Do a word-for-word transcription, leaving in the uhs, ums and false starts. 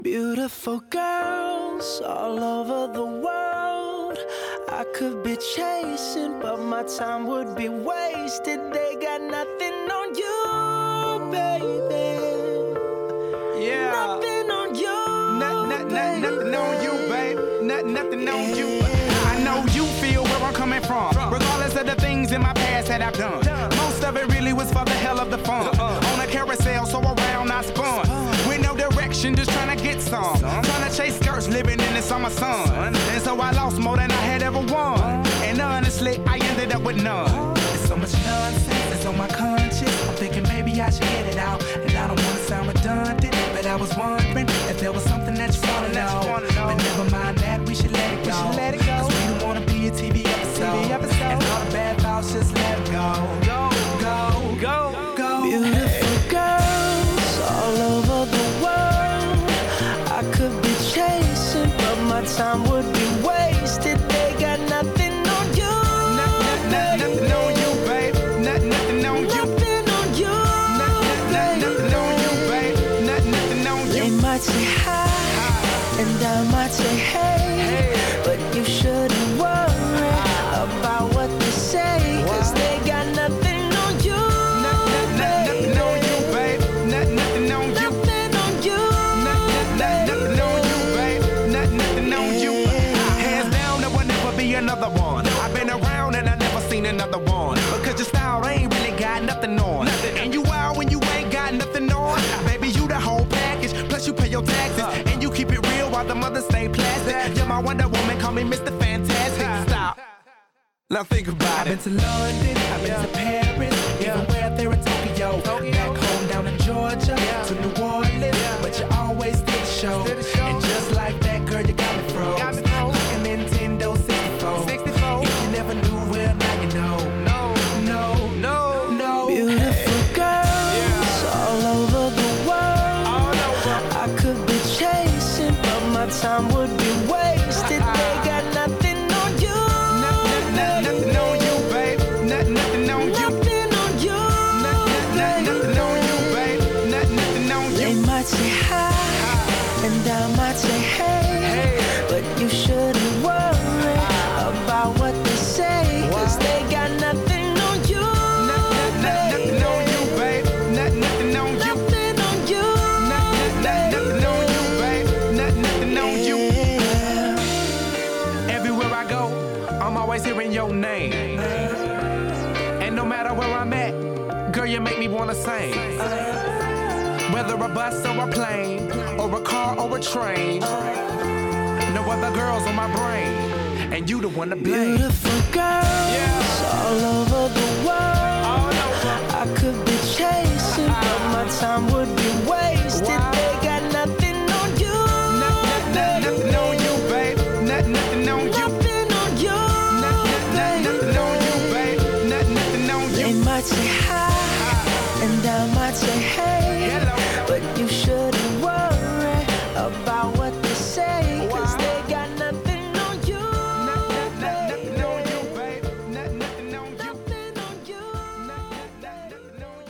Beautiful girls all over the world. I could be chasing, but my time would be wasted. They got nothing on you, baby. Yeah. Nothing on you. Not, not, not, nothing on you, babe. Not, nothing on you. Yeah. I know you feel where I'm coming from. Regardless of the things in my past that I've done. Most of it really was for the hell of the fun. On a carousel, so around I spun. With no direction, just trying to get some. Trying to chase skirts, living in the summer sun. And so I lost more than I had ever won. And honestly, I ended up with none. There's so much nonsense that's on my conscience. I'm thinking maybe I should get it out. And I don't want to sound redundant, but I was wondering if there was something that you wanna know. But never mind that, we should let it go. Cause we don't wanna be a T V episode. And all the bad thoughts, just let it go. Go, go, go, go. Beautiful girls all over the world. I could be chasing, but my time would be wasted. They got nothing on you. Not, not, not, nothing on you, babe. Not, nothing on you. Nothing on you. Not, not, not, nothing on you, babe. Not, nothing on you. They might say hi, hi. And I might say hey, hey. But you shouldn't worry about what they say, cause they got nothing on you. Not, not, not, nothing on you, babe. Not, nothing on you. Nothing on you. Not, not, not, nothing on you, babe. Not, nothing on you. Hands down, there will never be another one. I've been around and I never seen another one. Because your style ain't really got nothing on. And you wild when you ain't got nothing on. Baby, you the whole package. Plus you pay your taxes. And you keep it real while the mothers stay plastic. You're my Wonder Woman, call me Mister Fantastic. Stop. Now think about it. I've been to London, I've been to Paris, even where there in Tokyo. Back home down in Georgia, to New Orleans, but you always did the show. And just like that, girl, you got me froze. Like a Nintendo sixty-four. If you never knew, well, now you know. No, no, no, no. Beautiful girls all over the world. I could be chasing, but my time would be wasted. They got nothing on you. Nothing on you, babe. Not, nothing on you. Nothing on you. Not, not, nothing on you, babe. Not, nothing on you. They might say hi, hi. And I might say hey, hey. But you shouldn't worry about what they say, cause they got nothing on you. Not, not, not, nothing on you, babe. Not, nothing on you. Nothing on you. Not, not, not, nothing on you, babe. Not, nothing on you. Everywhere I go, I'm always hearing your name. And no matter where I'm at, girl, you make me wanna sing. Whether a bus or a plane, or a car or a train, no other girls on my brain, and you the one to blame. Beautiful girls Yeah. all over the world. All over.